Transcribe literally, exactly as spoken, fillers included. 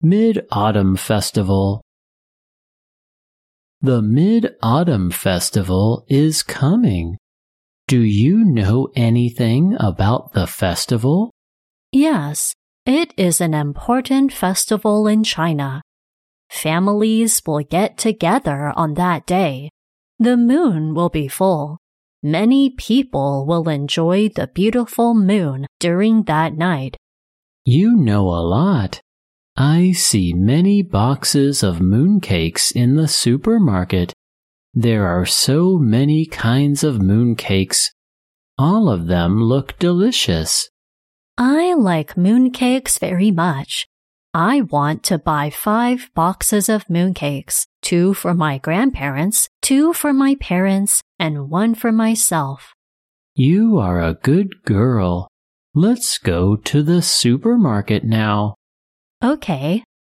Mid-Autumn Festival. The Mid-Autumn Festival is coming. Do you know anything about the festival? Yes, it is an important festival in China. Families will get together on that day. The moon will be full. Many people will enjoy the beautiful moon during that night. You know a lot. I see many boxes of mooncakes in the supermarket. There are so many kinds of mooncakes. All of them look delicious. I like mooncakes very much. I want to buy five boxes of mooncakes, two for my grandparents, two for my parents, and one for myself. You are a good girl. Let's go to the supermarket now. Okay.